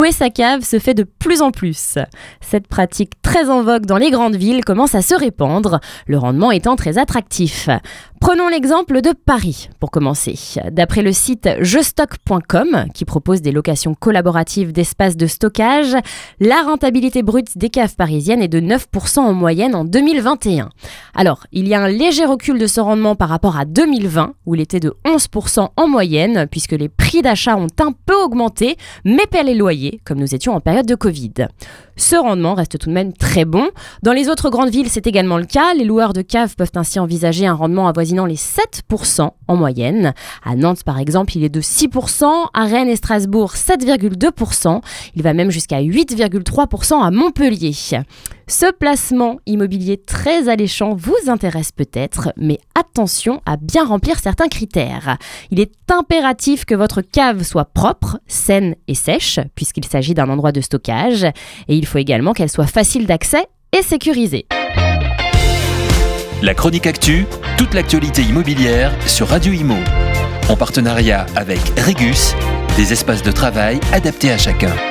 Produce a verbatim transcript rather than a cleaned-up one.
Louer sa cave se fait de plus en plus. Cette pratique très en vogue dans les grandes villes commence à se répandre, le rendement étant très attractif. Prenons l'exemple de Paris, pour commencer. D'après le site je stock point com, qui propose des locations collaboratives d'espaces de stockage, la rentabilité brute des caves parisiennes est de neuf pour cent en moyenne en deux mille vingt et un. Alors, il y a un léger recul de ce rendement par rapport à deux mille vingt, où il était de onze pour cent en moyenne, puisque les prix d'achat ont un peu augmenté, mais pas les loyers, comme nous étions en période de Covid. Ce rendement reste tout de même très bon. Dans les autres grandes villes, c'est également le cas. Les loueurs de caves peuvent ainsi envisager un rendement avoisinant les sept pour cent en moyenne. À Nantes, par exemple, il est de six pour cent. À Rennes et Strasbourg, sept virgule deux pour cent. Il va même jusqu'à huit virgule trois pour cent à Montpellier. Ce placement immobilier très alléchant vous intéresse peut-être, mais attention à bien remplir certains critères. Il est impératif que votre cave soit propre, saine et sèche, puisqu'il s'agit d'un endroit de stockage, et il faut également qu'elle soit facile d'accès et sécurisée. La chronique actu, toute l'actualité immobilière sur Radio Imo. En partenariat avec Regus, des espaces de travail adaptés à chacun.